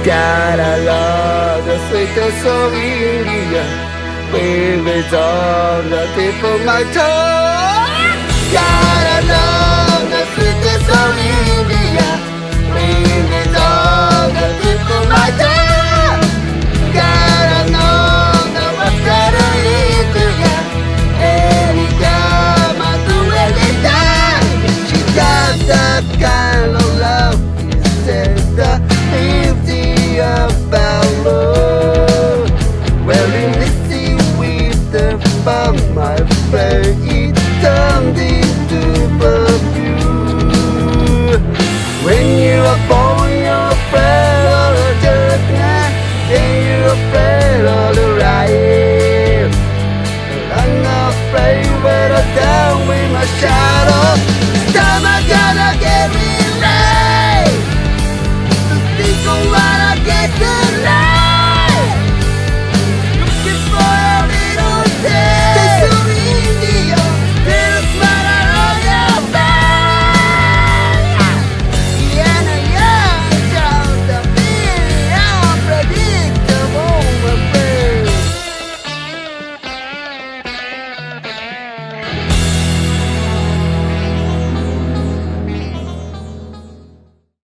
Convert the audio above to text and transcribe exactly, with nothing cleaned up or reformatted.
Gotta love the sweetest of India. Baby's on the tip of my tongue. Gotta love the sweetest of India. Baby's on the tip of my tongue. Gotta know the what's gotta lead to ya. Anytime I do anytime. She got that kind of love. Said the empty about love. Well, in the sea with the bomb, my friend, it turned into perfume. When you are born, your friend.